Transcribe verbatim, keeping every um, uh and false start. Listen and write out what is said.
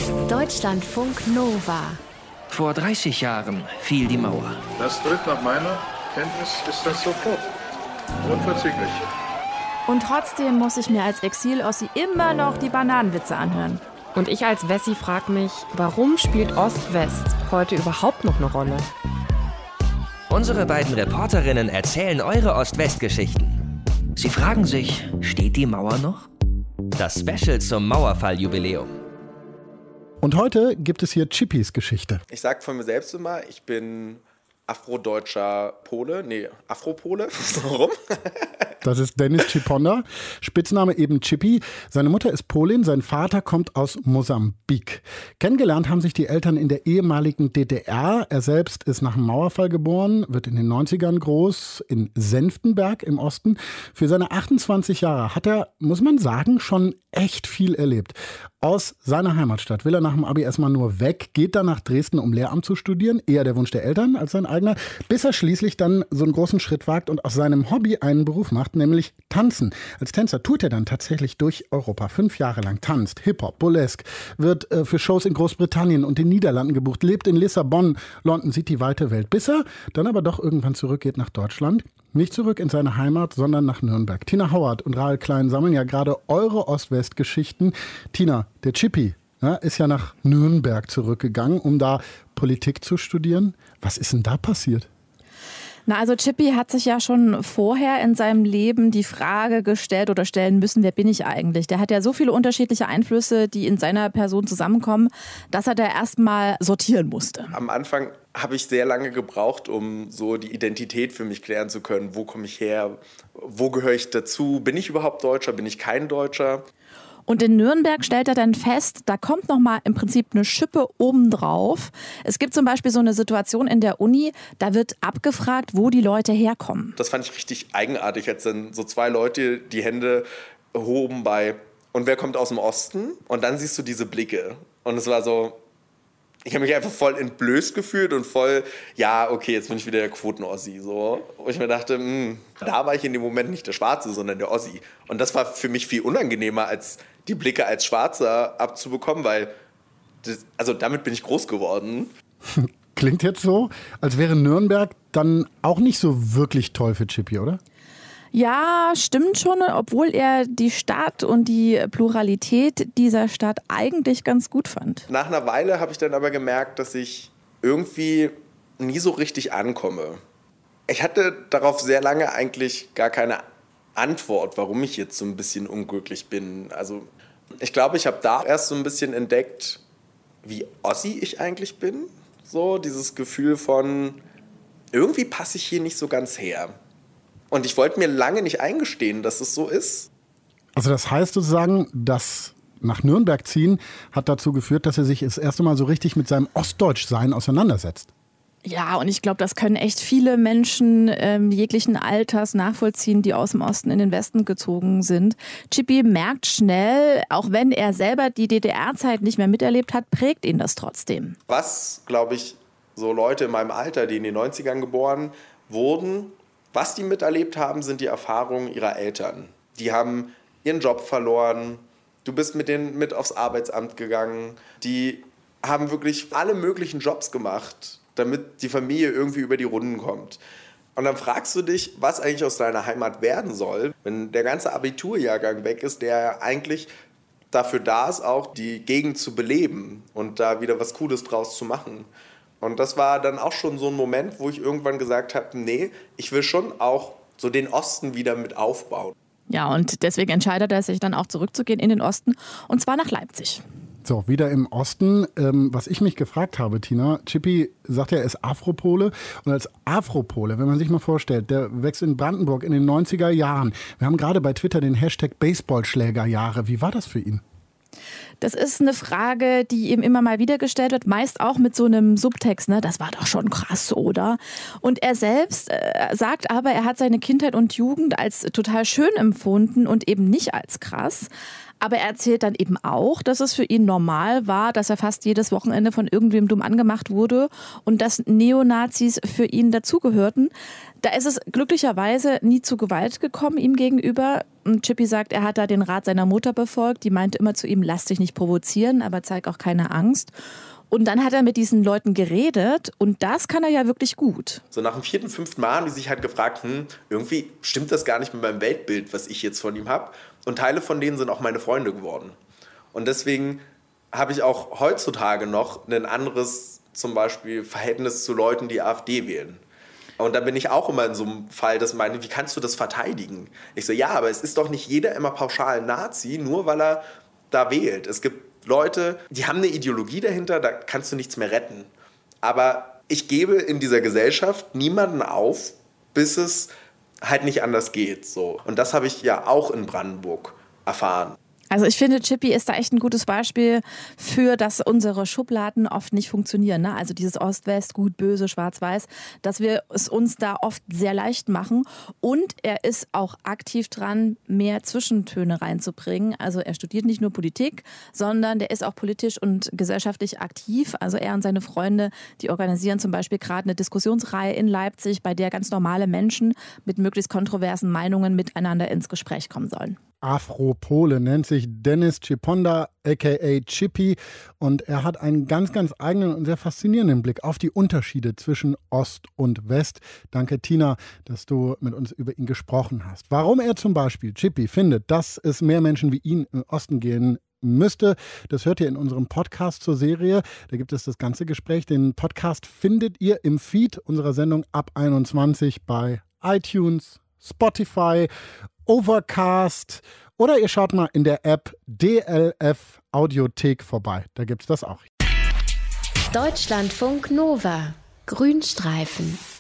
Deutschlandfunk Nova. Vor dreißig Jahren fiel die Mauer. Das tritt nach meiner Kenntnis ist das sofort. Unverzüglich. Und trotzdem muss ich mir als Exil-Ossi immer noch die Bananenwitze anhören. Und ich als Wessi frage mich, warum spielt Ost-West heute überhaupt noch eine Rolle? Unsere beiden Reporterinnen erzählen eure Ost-West-Geschichten. Sie fragen sich, steht die Mauer noch? Das Special zum Mauerfall-Jubiläum. Und heute gibt es hier Chippys Geschichte. Ich sage von mir selbst immer, ich bin afrodeutscher Pole, nee, Afropole, so rum. Das ist Dennis Chiponda, Spitzname eben Chippy. Seine Mutter ist Polin, sein Vater kommt aus Mosambik. Kennengelernt haben sich die Eltern in der ehemaligen D D R. Er selbst ist nach dem Mauerfall geboren, wird in den neunzigern groß, in Senftenberg im Osten. Für seine achtundzwanzig Jahre hat er, muss man sagen, schon echt viel erlebt. Aus seiner Heimatstadt will er nach dem Abi erstmal nur weg, geht dann nach Dresden, um Lehramt zu studieren, eher der Wunsch der Eltern als sein eigener, bis er schließlich dann so einen großen Schritt wagt und aus seinem Hobby einen Beruf macht, nämlich Tanzen. Als Tänzer tut er dann tatsächlich durch Europa, fünf Jahre lang tanzt, Hip-Hop, Burlesque, wird äh, für Shows in Großbritannien und den Niederlanden gebucht, lebt in Lissabon, London, sieht die weite Welt, bis er dann aber doch irgendwann zurückgeht nach Deutschland. Nicht zurück in seine Heimat, sondern nach Nürnberg. Tina Howard und Rahel Klein sammeln ja gerade eure Ost-West-Geschichten. Tina, der Chippy, ja, ist ja nach Nürnberg zurückgegangen, um da Politik zu studieren. Was ist denn da passiert? Na, also Chippy hat sich ja schon vorher in seinem Leben die Frage gestellt oder stellen müssen, wer bin ich eigentlich? Der hat ja so viele unterschiedliche Einflüsse, die in seiner Person zusammenkommen, dass er da erstmal sortieren musste. Am Anfang habe ich sehr lange gebraucht, um so die Identität für mich klären zu können. Wo komme ich her? Wo gehöre ich dazu? Bin ich überhaupt Deutscher? Bin ich kein Deutscher? Und in Nürnberg stellt er dann fest, da kommt noch mal im Prinzip eine Schippe obendrauf. Es gibt zum Beispiel so eine Situation in der Uni, da wird abgefragt, wo die Leute herkommen. Das fand ich richtig eigenartig, als dann so zwei Leute die Hände hoben bei und wer kommt aus dem Osten? Und dann siehst du diese Blicke. Und es war so, ich habe mich einfach voll entblößt gefühlt und voll, ja, okay, jetzt bin ich wieder der Quoten-Ossi. So. Und ich mir dachte, mh, da war ich in dem Moment nicht der Schwarze, sondern der Ossi. Und das war für mich viel unangenehmer, als die Blicke als Schwarzer abzubekommen, weil, das, also damit bin ich groß geworden. Klingt jetzt so, als wäre Nürnberg dann auch nicht so wirklich toll für Chippy, oder? Ja, stimmt schon, obwohl er die Stadt und die Pluralität dieser Stadt eigentlich ganz gut fand. Nach einer Weile habe ich dann aber gemerkt, dass ich irgendwie nie so richtig ankomme. Ich hatte darauf sehr lange eigentlich gar keine Antwort, warum ich jetzt so ein bisschen unglücklich bin. Also ich glaube, ich habe da erst so ein bisschen entdeckt, wie Ossi ich eigentlich bin. So dieses Gefühl von, irgendwie passe ich hier nicht so ganz her. Und ich wollte mir lange nicht eingestehen, dass es so ist. Also das heißt sozusagen, das nach Nürnberg ziehen hat dazu geführt, dass er sich das erste Mal so richtig mit seinem Ostdeutschsein auseinandersetzt. Ja, und ich glaube, das können echt viele Menschen ähm, jeglichen Alters nachvollziehen, die aus dem Osten in den Westen gezogen sind. Chippy merkt schnell, auch wenn er selber die D D R-Zeit nicht mehr miterlebt hat, prägt ihn das trotzdem. Was, glaube ich, so Leute in meinem Alter, die in den neunzigern geboren wurden, was die miterlebt haben, sind die Erfahrungen ihrer Eltern. Die haben ihren Job verloren, du bist mit denen mit aufs Arbeitsamt gegangen, die haben wirklich alle möglichen Jobs gemacht, damit die Familie irgendwie über die Runden kommt. Und dann fragst du dich, was eigentlich aus deiner Heimat werden soll, wenn der ganze Abiturjahrgang weg ist, der eigentlich dafür da ist, auch die Gegend zu beleben und da wieder was Cooles draus zu machen. Und das war dann auch schon so ein Moment, wo ich irgendwann gesagt habe, nee, ich will schon auch so den Osten wieder mit aufbauen. Ja, und deswegen entscheidet er sich dann auch zurückzugehen in den Osten, und zwar nach Leipzig. So, wieder im Osten. Ähm, was ich mich gefragt habe, Tina, Chippy sagt ja, er ist Afropole. Und als Afropole, wenn man sich mal vorstellt, der wächst in Brandenburg in den neunziger Jahren. Wir haben gerade bei Twitter den Hashtag Baseballschlägerjahre. Wie war das für ihn? Das ist eine Frage, die ihm immer mal wieder gestellt wird, meist auch mit so einem Subtext, ne? Das war doch schon krass, oder? Und er selbst äh, sagt aber, er hat seine Kindheit und Jugend als total schön empfunden und eben nicht als krass. Aber er erzählt dann eben auch, dass es für ihn normal war, dass er fast jedes Wochenende von irgendwem dumm angemacht wurde und dass Neonazis für ihn dazugehörten. Da ist es glücklicherweise nie zu Gewalt gekommen ihm gegenüber. Und Chippy sagt, er hat da den Rat seiner Mutter befolgt. Die meinte immer zu ihm, lass dich nicht provozieren, aber zeig auch keine Angst. Und dann hat er mit diesen Leuten geredet und das kann er ja wirklich gut. So nach dem vierten, fünften Mal haben die sich halt gefragt, hm, irgendwie stimmt das gar nicht mit meinem Weltbild, was ich jetzt von ihm habe. Und Teile von denen sind auch meine Freunde geworden. Und deswegen habe ich auch heutzutage noch ein anderes, zum Beispiel, Verhältnis zu Leuten, die AfD wählen. Und da bin ich auch immer in so einem Fall, dass meine, wie kannst du das verteidigen? Ich so, ja, aber es ist doch nicht jeder immer pauschal Nazi, nur weil er da wählt. Es gibt Leute, die haben eine Ideologie dahinter, da kannst du nichts mehr retten. Aber ich gebe in dieser Gesellschaft niemanden auf, bis es halt nicht anders geht. So. Und das habe ich ja auch in Brandenburg erfahren. Also ich finde, Chippy ist da echt ein gutes Beispiel für, dass unsere Schubladen oft nicht funktionieren. Ne? Also dieses Ost-West, gut, böse, schwarz-weiß, dass wir es uns da oft sehr leicht machen. Und er ist auch aktiv dran, mehr Zwischentöne reinzubringen. Also er studiert nicht nur Politik, sondern der ist auch politisch und gesellschaftlich aktiv. Also er und seine Freunde, die organisieren zum Beispiel gerade eine Diskussionsreihe in Leipzig, bei der ganz normale Menschen mit möglichst kontroversen Meinungen miteinander ins Gespräch kommen sollen. Afro-Pole nennt sich Dennis Chiponda, aka Chippy, und er hat einen ganz, ganz eigenen und sehr faszinierenden Blick auf die Unterschiede zwischen Ost und West. Danke, Tina, dass du mit uns über ihn gesprochen hast. Warum er zum Beispiel, Chippy, findet, dass es mehr Menschen wie ihn im Osten gehen müsste, das hört ihr in unserem Podcast zur Serie. Da gibt es das ganze Gespräch. Den Podcast findet ihr im Feed unserer Sendung ab einundzwanzig bei iTunes, Spotify, Overcast oder ihr schaut mal in der App D L F Audiothek vorbei. Da gibt's das auch. Deutschlandfunk Nova. Grünstreifen.